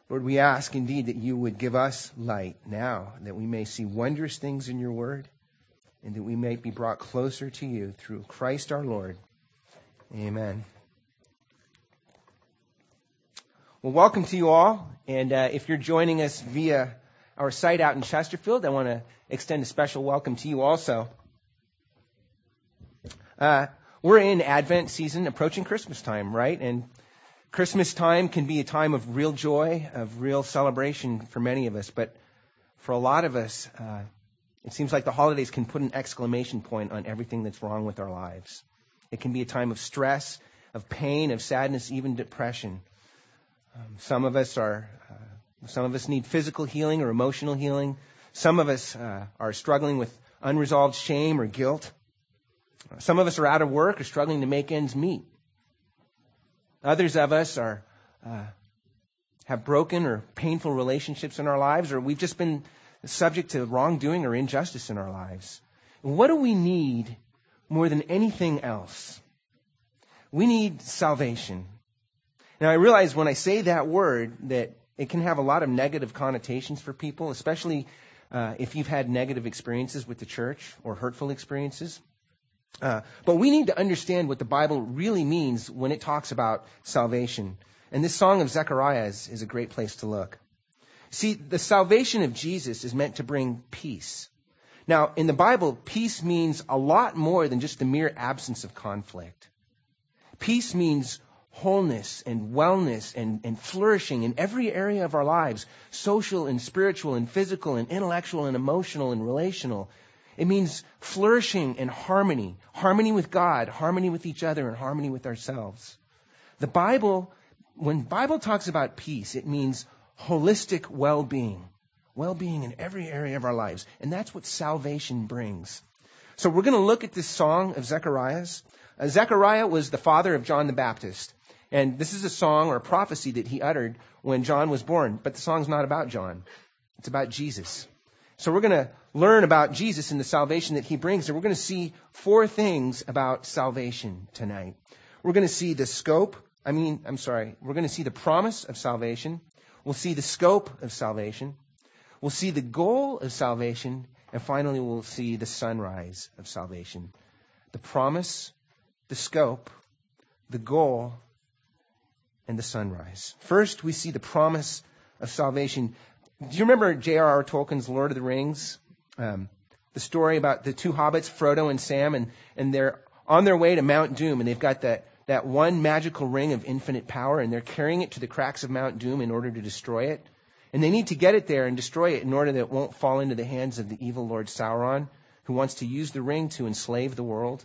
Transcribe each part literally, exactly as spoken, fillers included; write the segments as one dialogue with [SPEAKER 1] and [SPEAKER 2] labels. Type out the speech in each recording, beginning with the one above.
[SPEAKER 1] Lord, we ask indeed that you would give us light now, that we may see wondrous things in your word, and that we may be brought closer to you through Christ our Lord. Amen. Well, welcome to you all. And uh, if you're joining us via our site out in Chesterfield, I want to extend a special welcome to you also. Uh, we're in Advent season, approaching Christmas time, right? And Christmas time can be a time of real joy, of real celebration for many of us. But for a lot of us, uh, it seems like the holidays can put an exclamation point on everything that's wrong with our lives. It can be a time of stress, of pain, of sadness, even depression. Um, some of us are, uh, some of us need physical healing or emotional healing. Some of us uh, are struggling with unresolved shame or guilt. Some of us are out of work or struggling to make ends meet. Others of us are uh, have broken or painful relationships in our lives, or we've just been subject to wrongdoing or injustice in our lives. What do we need more than anything else? We need salvation. Now, I realize when I say that word that it can have a lot of negative connotations for people, especially uh, if you've had negative experiences with the church or hurtful experiences. Uh, but we need to understand what the Bible really means when it talks about salvation. And this song of Zechariah is, is a great place to look. See, the salvation of Jesus is meant to bring peace. Now, in the Bible, peace means a lot more than just the mere absence of conflict. Peace means wholeness and wellness and, and flourishing in every area of our lives, social and spiritual and physical and intellectual and emotional and relational. It means flourishing and harmony, harmony with God, harmony with each other, and harmony with ourselves. The Bible, when the Bible talks about peace, it means holistic well-being, well-being in every area of our lives. And that's what salvation brings. So we're going to look at this song of Zechariah's. Uh, Zechariah was the father of John the Baptist. And this is a song or a prophecy that he uttered when John was born. But the song's not about John. It's about Jesus. So we're going to learn about Jesus and the salvation that he brings. And we're going to see four things about salvation tonight. We're going to see the scope. I mean, I'm sorry. We're going to see the promise of salvation. We'll see the scope of salvation. We'll see the goal of salvation. And finally, we'll see the sunrise of salvation. The promise, the scope, the goal, and the sunrise. First, we see the promise of salvation. Do you remember J R R Tolkien's Lord of the Rings? Um, the story about the two hobbits, Frodo and Sam, and, and they're on their way to Mount Doom, and they've got that, that one magical ring of infinite power, and they're carrying it to the cracks of Mount Doom in order to destroy it. And they need to get it there and destroy it in order that it won't fall into the hands of the evil Lord Sauron, who wants to use the ring to enslave the world.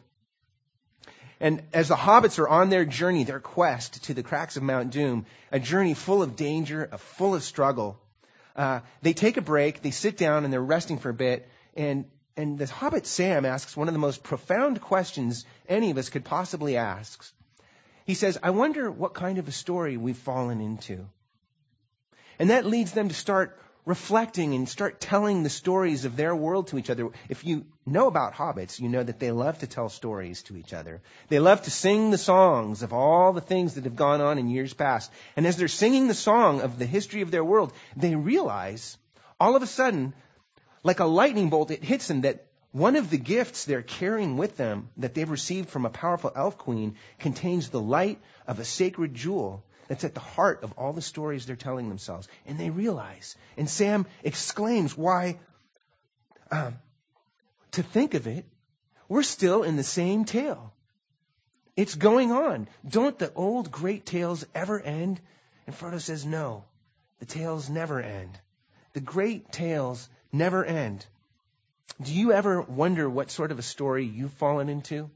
[SPEAKER 1] And as the hobbits are on their journey, their quest to the cracks of Mount Doom, a journey full of danger, full of struggle, Uh, they take a break, they sit down, and they're resting for a bit. And, and the hobbit Sam asks one of the most profound questions any of us could possibly ask. He says, I wonder what kind of a story we've fallen into. And that leads them to start reflecting and start telling the stories of their world to each other. If you know about hobbits, you know that they love to tell stories to each other. They love to sing the songs of all the things that have gone on in years past. And as they're singing the song of the history of their world, they realize all of a sudden, like a lightning bolt, it hits them that one of the gifts they're carrying with them that they've received from a powerful elf queen contains the light of a sacred jewel that's at the heart of all the stories they're telling themselves. And they realize. And Sam exclaims, why, um, to think of it, we're still in the same tale. It's going on. Don't the old great tales ever end? And Frodo says, no, the tales never end. The great tales never end. Do you ever wonder what sort of a story you've fallen into?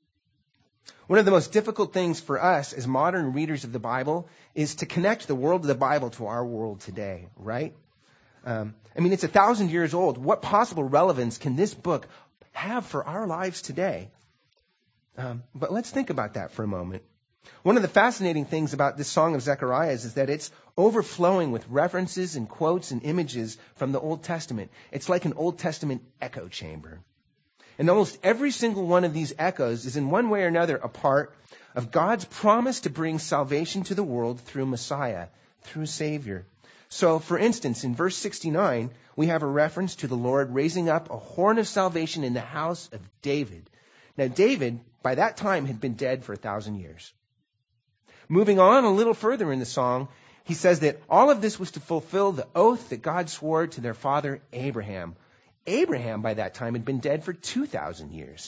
[SPEAKER 1] One of the most difficult things for us as modern readers of the Bible is to connect the world of the Bible to our world today, right? Um, I mean, it's a thousand years old. What possible relevance can this book have for our lives today? Um, but let's think about that for a moment. One of the fascinating things about this song of Zechariah is that it's overflowing with references and quotes and images from the Old Testament. It's like an Old Testament echo chamber. And almost every single one of these echoes is in one way or another a part of God's promise to bring salvation to the world through Messiah, through a Savior. So, for instance, in verse sixty-nine, we have a reference to the Lord raising up a horn of salvation in the house of David. Now, David, by that time, had been dead for a thousand years. Moving on a little further in the song, he says that all of this was to fulfill the oath that God swore to their father Abraham. Abraham, by that time, had been dead for two thousand years.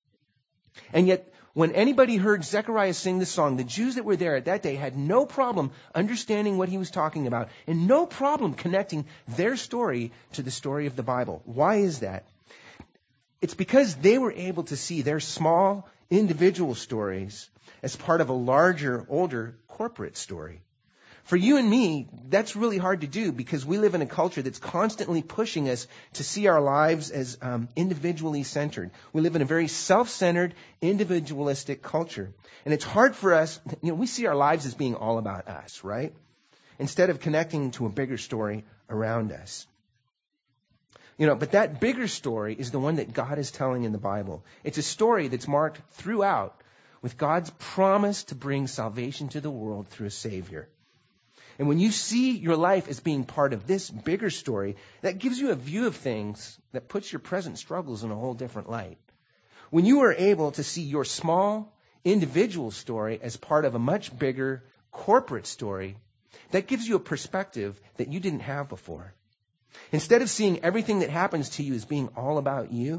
[SPEAKER 1] And yet, when anybody heard Zechariah sing this song, the Jews that were there at that day had no problem understanding what he was talking about and no problem connecting their story to the story of the Bible. Why is that? It's because they were able to see their small individual stories as part of a larger, older corporate story. For you and me, that's really hard to do because we live in a culture that's constantly pushing us to see our lives as um, individually centered. We live in a very self-centered, individualistic culture. And it's hard for us, you know, we see our lives as being all about us, right? Instead of connecting to a bigger story around us. You know, but that bigger story is the one that God is telling in the Bible. It's a story that's marked throughout with God's promise to bring salvation to the world through a Savior. And when you see your life as being part of this bigger story, that gives you a view of things that puts your present struggles in a whole different light. When you are able to see your small individual story as part of a much bigger corporate story, that gives you a perspective that you didn't have before. Instead of seeing everything that happens to you as being all about you,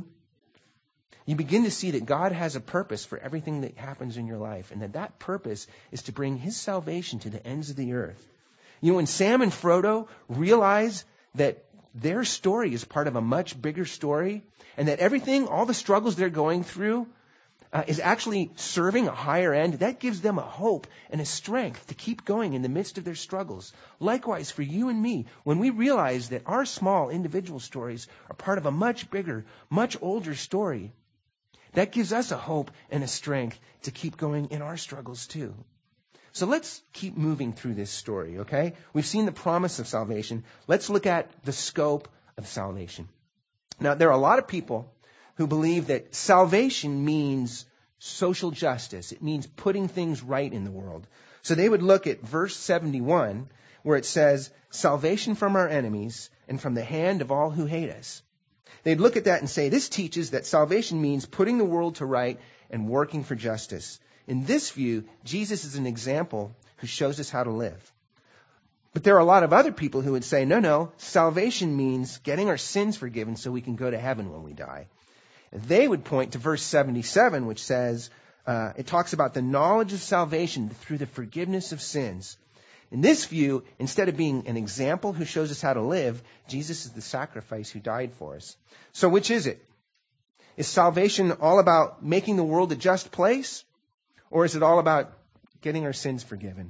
[SPEAKER 1] you begin to see that God has a purpose for everything that happens in your life, and that that purpose is to bring His salvation to the ends of the earth. You know, when Sam and Frodo realize that their story is part of a much bigger story, and that everything, all the struggles they're going through, uh, is actually serving a higher end, that gives them a hope and a strength to keep going in the midst of their struggles. Likewise, for you and me, when we realize that our small individual stories are part of a much bigger, much older story, that gives us a hope and a strength to keep going in our struggles too. So let's keep moving through this story, okay? We've seen the promise of salvation. Let's look at the scope of salvation. Now, there are a lot of people who believe that salvation means social justice. It means putting things right in the world. So they would look at verse seventy-one, where it says, salvation from our enemies and from the hand of all who hate us. They'd look at that and say, this teaches that salvation means putting the world to right and working for justice. In this view, Jesus is an example who shows us how to live. But there are a lot of other people who would say, no, no, salvation means getting our sins forgiven so we can go to heaven when we die. And they would point to verse seventy-seven, which says, uh, it talks about the knowledge of salvation through the forgiveness of sins. In this view, instead of being an example who shows us how to live, Jesus is the sacrifice who died for us. So which is it? Is salvation all about making the world a just place? Or is it all about getting our sins forgiven?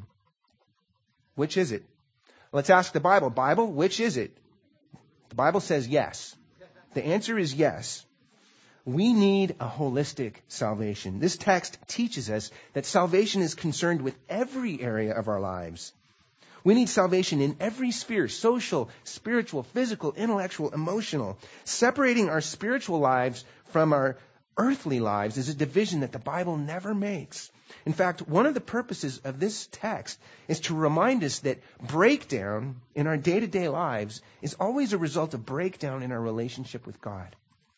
[SPEAKER 1] Which is it? Let's ask the Bible. Bible, which is it? The Bible says yes. The answer is yes. We need a holistic salvation. This text teaches us that salvation is concerned with every area of our lives. We need salvation in every sphere, social, spiritual, physical, intellectual, emotional. Separating our spiritual lives from our earthly lives is a division that the Bible never makes. In fact, one of the purposes of this text is to remind us that breakdown in our day-to-day lives is always a result of breakdown in our relationship with God.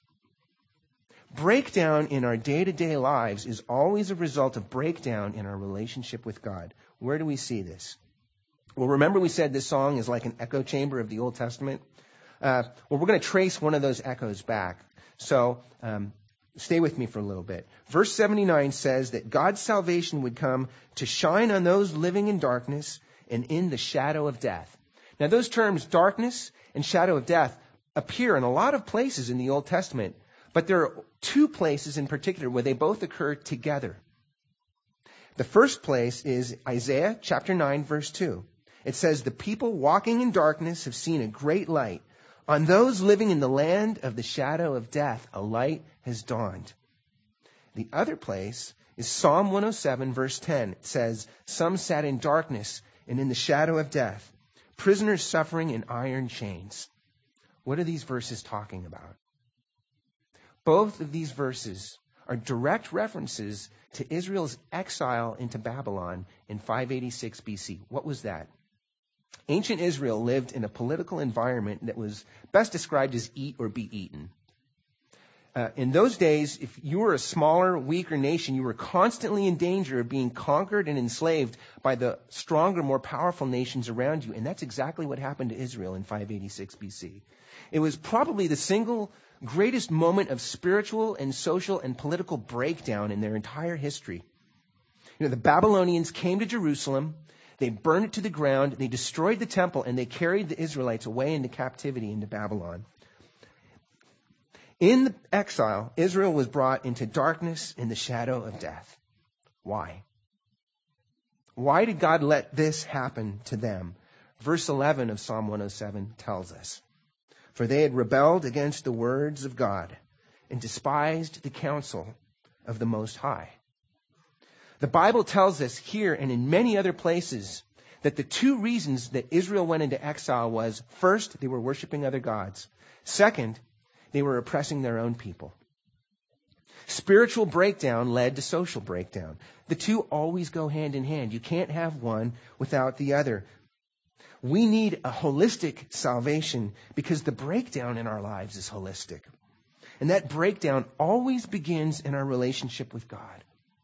[SPEAKER 1] Breakdown in our day-to-day lives is always a result of breakdown in our relationship with God. Where do we see this? Well, remember we said this song is like an echo chamber of the Old Testament? Uh, well, we're going to trace one of those echoes back. So, um, stay with me for a little bit. Verse seventy-nine says that God's salvation would come to shine on those living in darkness and in the shadow of death. Now, those terms, darkness and shadow of death, appear in a lot of places in the Old Testament, but there are two places in particular where they both occur together. The first place is Isaiah chapter nine, verse two. It says, the people walking in darkness have seen a great light. On those living in the land of the shadow of death, a light has dawned. The other place is Psalm one oh seven, verse ten. It says, some sat in darkness and in the shadow of death, prisoners suffering in iron chains. What are these verses talking about? Both of these verses are direct references to Israel's exile into Babylon in five eighty-six B C. What was that? Ancient Israel lived in a political environment that was best described as eat or be eaten. Uh, in those days, if you were a smaller, weaker nation, you were constantly in danger of being conquered and enslaved by the stronger, more powerful nations around you. And that's exactly what happened to Israel in five eighty-six B C. It was probably the single greatest moment of spiritual and social and political breakdown in their entire history. You know, the Babylonians came to Jerusalem, they burned it to the ground, they destroyed the temple, and they carried the Israelites away into captivity into Babylon. In the exile, Israel was brought into darkness and the shadow of death. Why? Why did God let this happen to them? Verse eleven of Psalm one oh seven tells us, "For they had rebelled against the words of God and despised the counsel of the Most High." The Bible tells us here and in many other places that the two reasons that Israel went into exile was, first, they were worshiping other gods. Second, they were oppressing their own people. Spiritual breakdown led to social breakdown. The two always go hand in hand. You can't have one without the other. We need a holistic salvation because the breakdown in our lives is holistic. And that breakdown always begins in our relationship with God.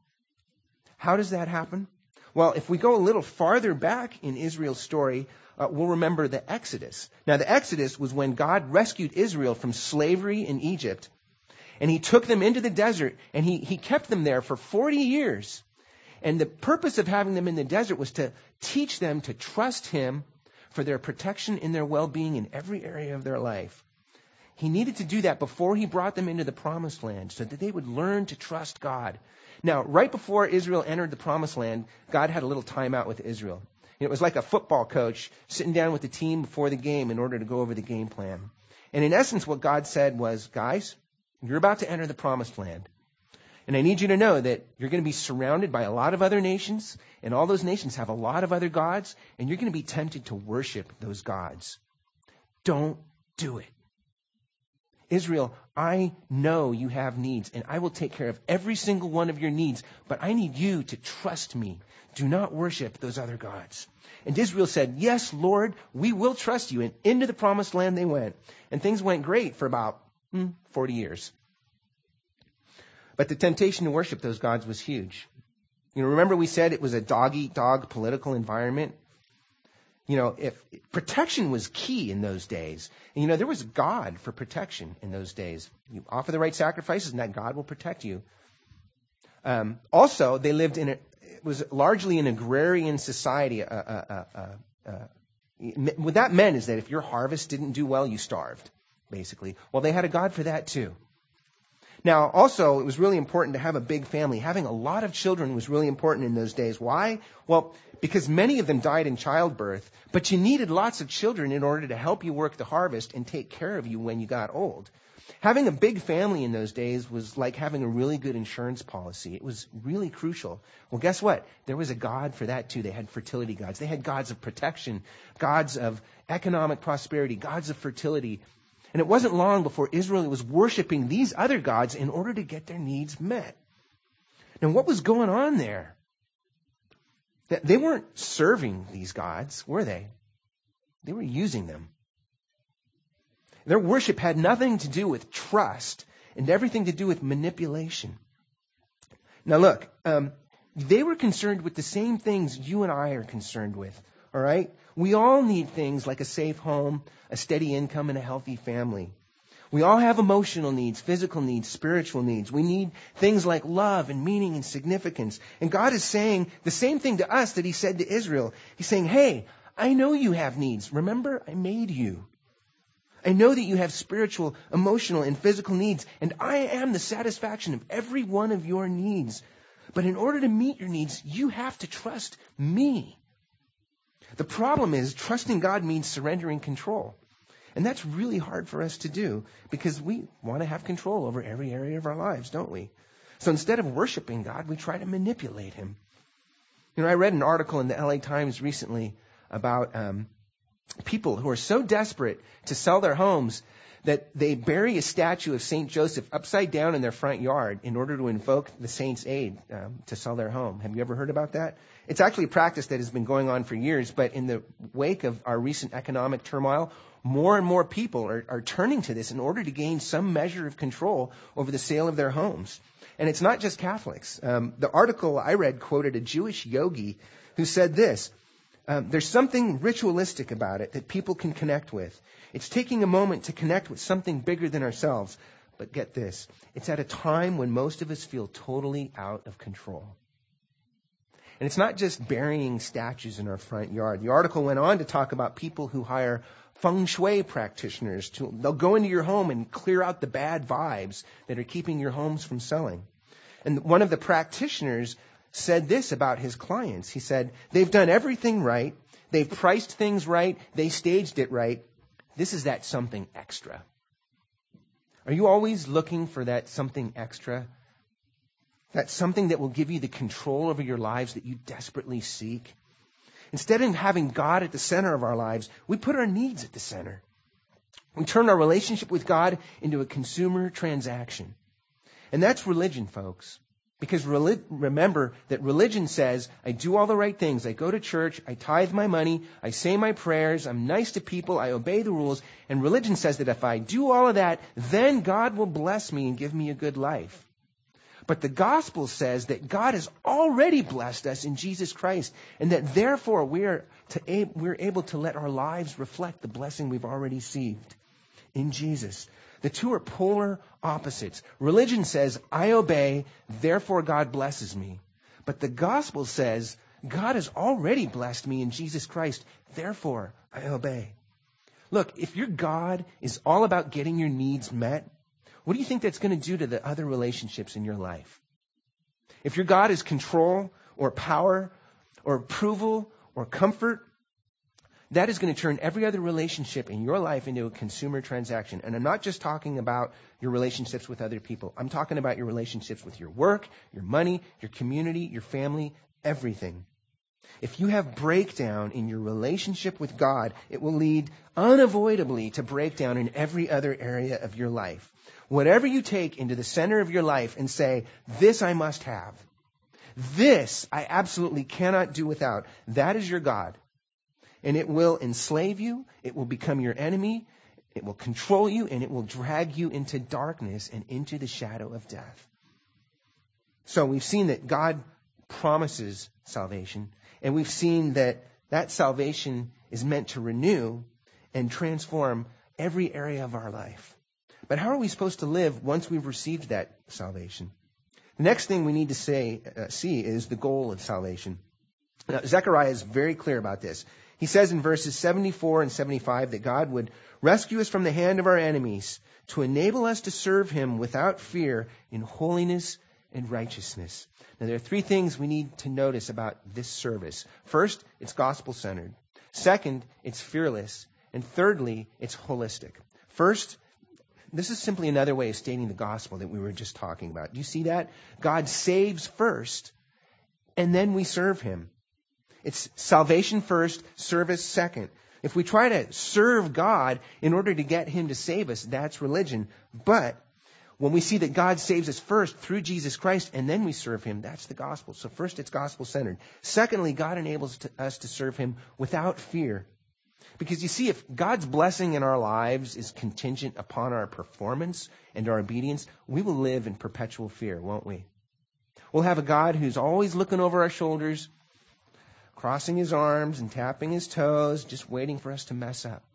[SPEAKER 1] How does that happen? Well, if we go a little farther back in Israel's story, uh, we'll remember the Exodus. Now, the Exodus was when God rescued Israel from slavery in Egypt. And he took them into the desert, and he, he kept them there for forty years. And the purpose of having them in the desert was to teach them to trust him for their protection and their well-being in every area of their life. He needed to do that before he brought them into the promised land so that they would learn to trust God. Now, right before Israel entered the promised land, God had a little timeout with Israel. It was like a football coach sitting down with the team before the game in order to go over the game plan. And in essence, what God said was, guys, you're about to enter the promised land. And I need you to know that you're going to be surrounded by a lot of other nations, and all those nations have a lot of other gods, and you're going to be tempted to worship those gods. Don't do it. Israel, I know you have needs, and I will take care of every single one of your needs, but I need you to trust me. Do not worship those other gods. And Israel said, yes, Lord, we will trust you. And into the promised land they went. And things went great for about hmm, forty years. But the temptation to worship those gods was huge. You know, remember we said it was a dog-eat-dog political environment? You know, if protection was key in those days. And, you know, there was God for protection in those days. You offer the right sacrifices and that God will protect you. Um, also, they lived in a, it was largely an agrarian society. Uh, uh, uh, uh, uh, what that meant is that if your harvest didn't do well, you starved, basically. Well, they had a God for that too. Now, also, it was really important to have a big family. Having a lot of children was really important in those days. Why? Well, because many of them died in childbirth, but you needed lots of children in order to help you work the harvest and take care of you when you got old. Having a big family in those days was like having a really good insurance policy. It was really crucial. Well, guess what? There was a God for that too. They had fertility gods. They had gods of protection, gods of economic prosperity, gods of fertility. And it wasn't long before Israel was worshiping these other gods in order to get their needs met. Now, what was going on there? They weren't serving these gods, were they? They were using them. Their worship had nothing to do with trust and everything to do with manipulation. Now, look, um, they were concerned with the same things you and I are concerned with. All right? We all need things like a safe home, a steady income, and a healthy family. We all have emotional needs, physical needs, spiritual needs. We need things like love and meaning and significance. And God is saying the same thing to us that he said to Israel. He's saying, hey, I know you have needs. Remember, I made you. I know that you have spiritual, emotional, and physical needs, and I am the satisfaction of every one of your needs. But in order to meet your needs, you have to trust me. The problem is, trusting God means surrendering control. And that's really hard for us to do because we want to have control over every area of our lives, don't we? So instead of worshiping God, we try to manipulate him. You know, I read an article in the L A Times recently about um, people who are so desperate to sell their homes that they bury a statue of Saint Joseph upside down in their front yard in order to invoke the saint's aid um, to sell their home. Have you ever heard about that? It's actually a practice that has been going on for years, but in the wake of our recent economic turmoil, more and more people are, are turning to this in order to gain some measure of control over the sale of their homes. And it's not just Catholics. Um, the article I read quoted a Jewish yogi who said this: Um, there's something ritualistic about it that people can connect with. It's taking a moment to connect with something bigger than ourselves. But get this, it's at a time when most of us feel totally out of control. And it's not just burying statues in our front yard. The article went on to talk about people who hire feng shui practitioners. To, they'll go into your home and clear out the bad vibes that are keeping your homes from selling. And one of the practitioners said this about his clients. He said, they've done everything right. They've priced things right. They staged it right. This is that something extra. Are you always looking for that something extra? That something that will give you the control over your lives that you desperately seek? Instead of having God at the center of our lives, we put our needs at the center. We turn our relationship with God into a consumer transaction. And that's religion, folks. Because relig- remember that religion says, I do all the right things. I go to church, I tithe my money, I say my prayers, I'm nice to people, I obey the rules. And religion says that if I do all of that, then God will bless me and give me a good life. But the gospel says that God has already blessed us in Jesus Christ, and that therefore we are to, we're able to let our lives reflect the blessing we've already received in Jesus. The two are polar opposites. Religion says, I obey, therefore God blesses me. But the gospel says, God has already blessed me in Jesus Christ, therefore I obey. Look, if your God is all about getting your needs met, what do you think that's going to do to the other relationships in your life? If your God is control or power or approval or comfort, that is going to turn every other relationship in your life into a consumer transaction. And I'm not just talking about your relationships with other people. I'm talking about your relationships with your work, your money, your community, your family, everything. If you have breakdown in your relationship with God, it will lead unavoidably to breakdown in every other area of your life. Whatever you take into the center of your life and say, this I must have, this I absolutely cannot do without, that is your God. And it will enslave you, it will become your enemy, it will control you, and it will drag you into darkness and into the shadow of death. So we've seen that God promises salvation, and we've seen that that salvation is meant to renew and transform every area of our life. But how are we supposed to live once we've received that salvation? The next thing we need to say, uh, see is the goal of salvation. Now, Zechariah is very clear about this. He says in verses seventy-four and seventy-five that God would rescue us from the hand of our enemies to enable us to serve him without fear in holiness and righteousness. Now, there are three things we need to notice about this service. First, it's gospel-centered. Second, it's fearless. And thirdly, it's holistic. First, this is simply another way of stating the gospel that we were just talking about. Do you see that? God saves first, and then we serve him. It's salvation first, service second. If we try to serve God in order to get him to save us, that's religion. But when we see that God saves us first through Jesus Christ and then we serve him, that's the gospel. So first, it's gospel-centered. Secondly, God enables us to serve him without fear. Because you see, if God's blessing in our lives is contingent upon our performance and our obedience, we will live in perpetual fear, won't we? We'll have a God who's always looking over our shoulders, crossing his arms and tapping his toes, just waiting for us to mess up.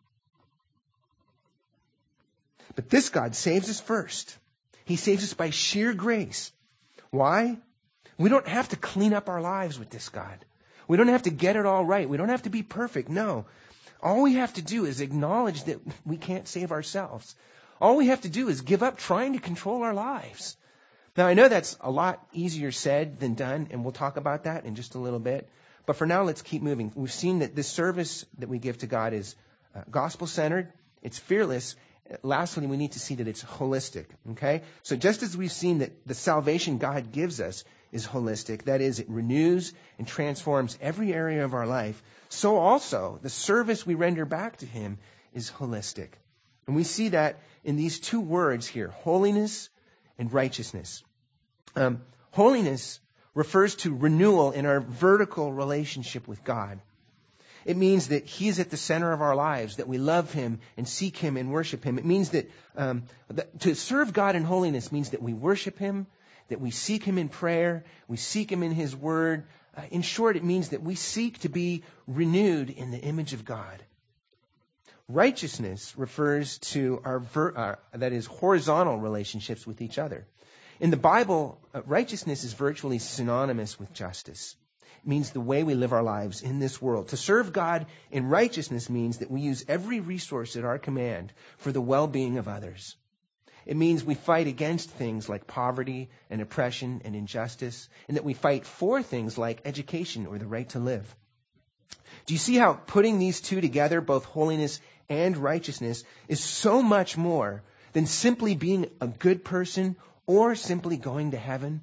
[SPEAKER 1] But this God saves us first. He saves us by sheer grace. Why? We don't have to clean up our lives with this God. We don't have to get it all right. We don't have to be perfect. No. All we have to do is acknowledge that we can't save ourselves. All we have to do is give up trying to control our lives. Now, I know that's a lot easier said than done, and we'll talk about that in just a little bit. But for now, let's keep moving. We've seen that this service that we give to God is uh, gospel-centered, it's fearless. Lastly, we need to see that it's holistic, okay? So just as we've seen that the salvation God gives us is holistic, that is, it renews and transforms every area of our life, so also the service we render back to him is holistic. And we see that in these two words here, holiness and righteousness. Um, holiness refers to renewal in our vertical relationship with God. It means that He's at the center of our lives, that we love Him and seek Him and worship Him. It means that, um, that to serve God in holiness means that we worship Him, that we seek Him in prayer, we seek Him in His Word. Uh, in short, it means that we seek to be renewed in the image of God. Righteousness refers to our, ver- uh, that is, horizontal relationships with each other. In the Bible, uh, righteousness is virtually synonymous with justice. It means the way we live our lives in this world. To serve God in righteousness means that we use every resource at our command for the well-being of others. It means we fight against things like poverty and oppression and injustice, and that we fight for things like education or the right to live. Do you see how putting these two together, both holiness and righteousness, is so much more than simply being a good person or simply going to heaven?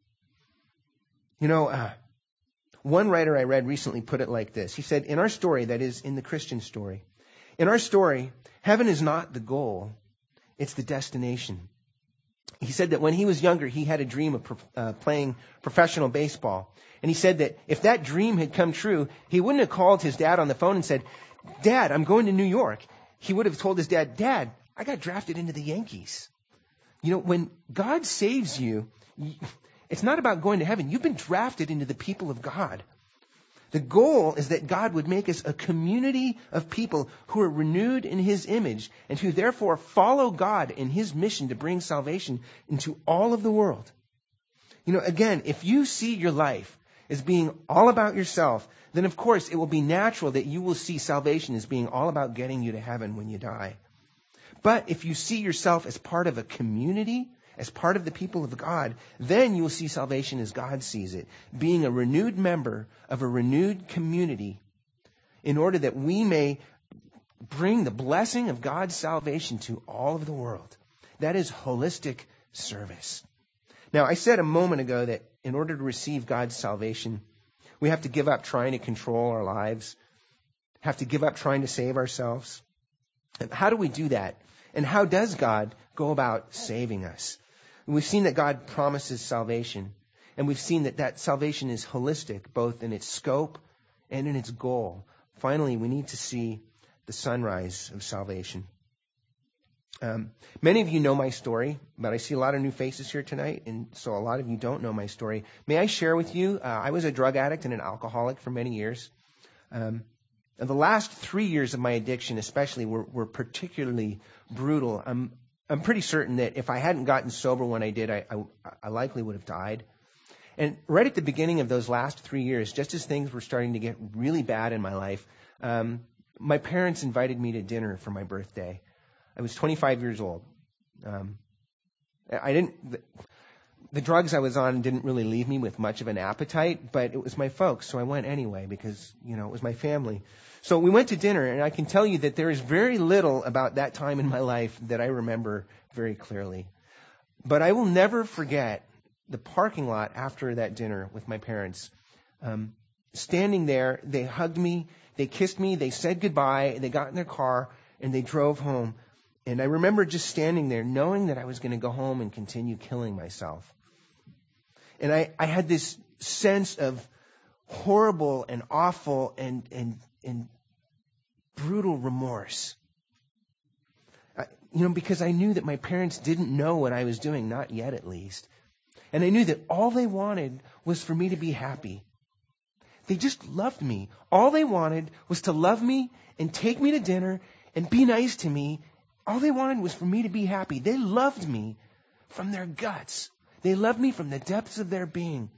[SPEAKER 1] You know, uh, one writer I read recently put it like this. He said, in our story, that is, in the Christian story, in our story, heaven is not the goal, it's the destination. He said that when he was younger, he had a dream of uh, playing professional baseball. And he said that if that dream had come true, he wouldn't have called his dad on the phone and said, Dad, I'm going to New York. He would have told his dad, Dad, I got drafted into the Yankees. You know, when God saves you, it's not about going to heaven. You've been drafted into the people of God. The goal is that God would make us a community of people who are renewed in His image and who therefore follow God in His mission to bring salvation into all of the world. You know, again, if you see your life as being all about yourself, then of course it will be natural that you will see salvation as being all about getting you to heaven when you die. But if you see yourself as part of a community, as part of the people of God, then you will see salvation as God sees it, being a renewed member of a renewed community in order that we may bring the blessing of God's salvation to all of the world. That is holistic service. Now, I said a moment ago that in order to receive God's salvation, we have to give up trying to control our lives, have to give up trying to save ourselves. And how do we do that? And how does God go about saving us? And we've seen that God promises salvation, and we've seen that that salvation is holistic, both in its scope and in its goal. Finally, we need to see the sunrise of salvation. Um, many of you know my story, but I see a lot of new faces here tonight, and so a lot of you don't know my story. May I share with you, uh, I was a drug addict and an alcoholic for many years. Um, and the last three years of my addiction especially were, were particularly brutal. I'm, I'm pretty certain that if I hadn't gotten sober when I did, I, I, I likely would have died. And right at the beginning of those last three years, just as things were starting to get really bad in my life, um, my parents invited me to dinner for my birthday. I was twenty-five years old. Um, I didn't. The, the drugs I was on didn't really leave me with much of an appetite, but it was my folks, so I went anyway because, you know, it was my family. So we went to dinner, and I can tell you that there is very little about that time in my life that I remember very clearly. But I will never forget the parking lot after that dinner with my parents. Um, standing there, they hugged me, they kissed me, they said goodbye, they got in their car, and they drove home. And I remember just standing there knowing that I was going to go home and continue killing myself. And I, I had this sense of horrible and awful and, and, and brutal remorse. I, you know, because I knew that my parents didn't know what I was doing, not yet at least. And I knew that all they wanted was for me to be happy. They just loved me. All they wanted was to love me and take me to dinner and be nice to me. All they wanted was for me to be happy. They loved me from their guts. They loved me from the depths of their being.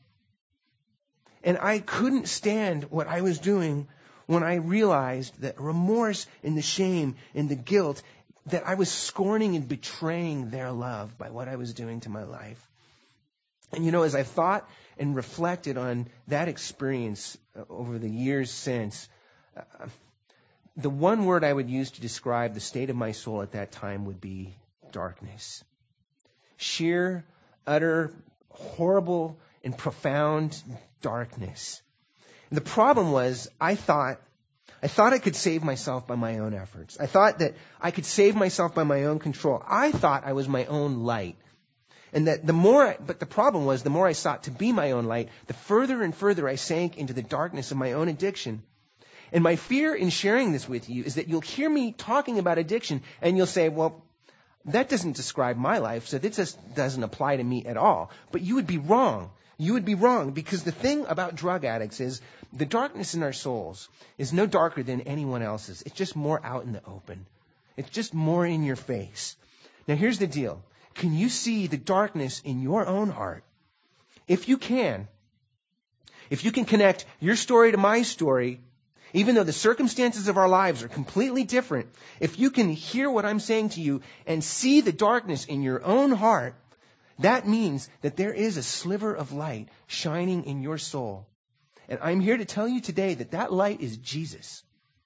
[SPEAKER 1] And I couldn't stand what I was doing when I realized that remorse and the shame and the guilt, that I was scorning and betraying their love by what I was doing to my life. And you know, as I thought and reflected on that experience over the years since, uh, the one word I would use to describe the state of my soul at that time would be darkness. Sheer, utter, horrible and profound darkness. And the problem was, I thought, I thought I could save myself by my own efforts. I thought that I could save myself by my own control. I thought I was my own light. And that the more, I, but the problem was, the more I sought to be my own light, the further and further I sank into the darkness of my own addiction. And my fear in sharing this with you is that you'll hear me talking about addiction and you'll say, well, that doesn't describe my life, so this just doesn't apply to me at all. But you would be wrong. You would be wrong, because the thing about drug addicts is the darkness in our souls is no darker than anyone else's. It's just more out in the open. It's just more in your face. Now here's the deal. Can you see the darkness in your own heart? If you can, if you can connect your story to my story, even though the circumstances of our lives are completely different, if you can hear what I'm saying to you and see the darkness in your own heart, that means that there is a sliver of light shining in your soul. And I'm here to tell you today that that light is Jesus.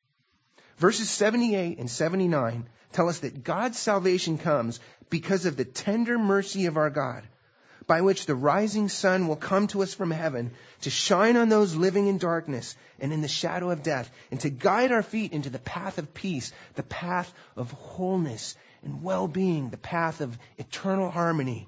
[SPEAKER 1] Verses seventy-eight and seventy-nine tell us that God's salvation comes because of the tender mercy of our God, by which the rising sun will come to us from heaven to shine on those living in darkness and in the shadow of death, and to guide our feet into the path of peace, the path of wholeness and well-being, the path of eternal harmony.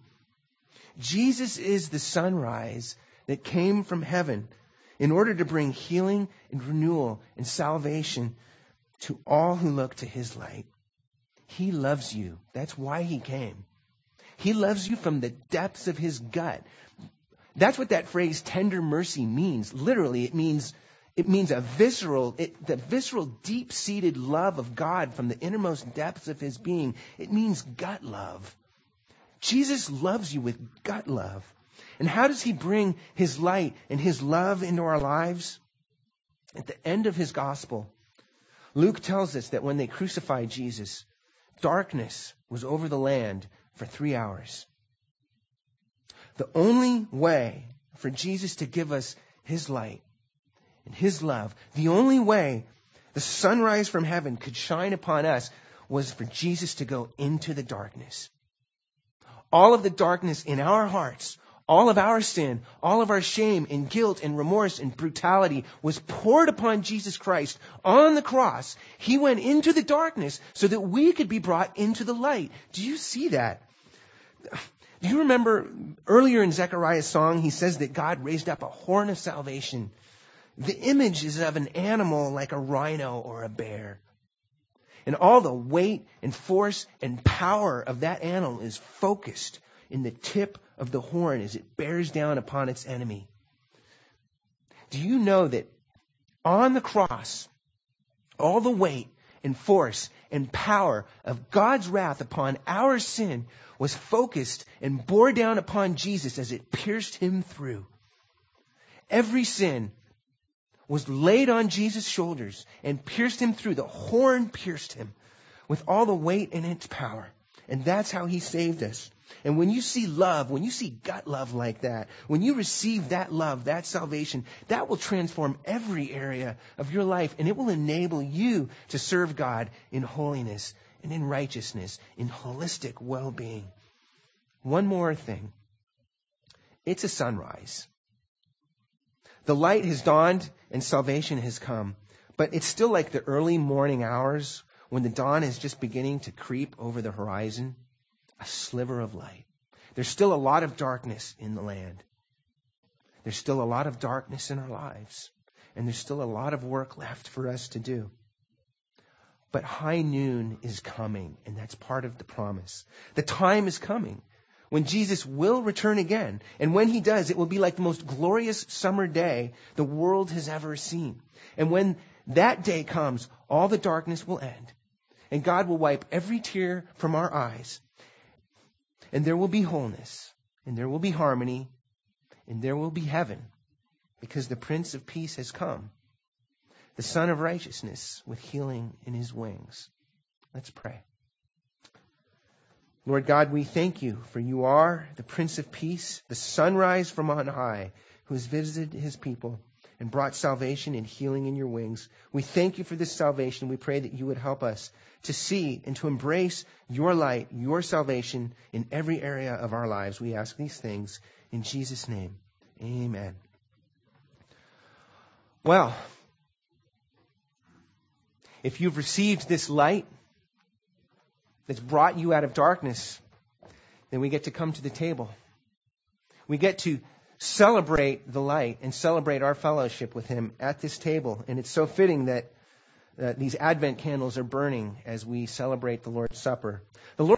[SPEAKER 1] Jesus is the sunrise that came from heaven in order to bring healing and renewal and salvation to all who look to his light. He loves you. That's why he came. He loves you from the depths of his gut. That's what that phrase tender mercy means. Literally, it means it means a visceral, it, the visceral, deep-seated love of God from the innermost depths of his being. It means gut love. Jesus loves you with gut love. And how does he bring his light and his love into our lives? At the end of his gospel, Luke tells us that when they crucified Jesus, darkness was over the land for three hours. The only way for Jesus to give us his light and his love, the only way the sunrise from heaven could shine upon us, was for Jesus to go into the darkness. All of the darkness in our hearts, all of our sin, all of our shame and guilt and remorse and brutality was poured upon Jesus Christ on the cross. He went into the darkness so that we could be brought into the light. Do you see that? Do you remember earlier in Zechariah's song, he says that God raised up a horn of salvation. The image is of an animal like a rhino or a bear. And all the weight and force and power of that animal is focused in the tip of the horn as it bears down upon its enemy. Do you know that on the cross, all the weight and force and power of God's wrath upon our sin was focused and bore down upon Jesus as it pierced him through? Every sin was laid on Jesus' shoulders and pierced him through. The horn pierced him with all the weight and its power. And that's how he saved us. And when you see love, when you see gut love like that, when you receive that love, that salvation, that will transform every area of your life, and it will enable you to serve God in holiness and in righteousness, in holistic well-being. One more thing. It's a sunrise. The light has dawned and salvation has come, but it's still like the early morning hours when the dawn is just beginning to creep over the horizon. A sliver of light. There's still a lot of darkness in the land. There's still a lot of darkness in our lives. And there's still a lot of work left for us to do. But high noon is coming, and that's part of the promise. The time is coming when Jesus will return again. And when he does, it will be like the most glorious summer day the world has ever seen. And when that day comes, all the darkness will end. And God will wipe every tear from our eyes. And there will be wholeness, and there will be harmony, and there will be heaven, because the Prince of Peace has come, the Son of Righteousness with healing in his wings. Let's pray. Lord God, we thank you, for you are the Prince of Peace, the sunrise from on high, who has visited his people and brought salvation and healing in your wings. We thank you for this salvation. We pray that you would help us to see and to embrace your light, your salvation in every area of our lives. We ask these things in Jesus' name. Amen. Well, if you've received this light that's brought you out of darkness, then we get to come to the table. We get to celebrate the light and celebrate our fellowship with Him at this table. And it's so fitting that uh, these Advent candles are burning as we celebrate the Lord's Supper. The Lord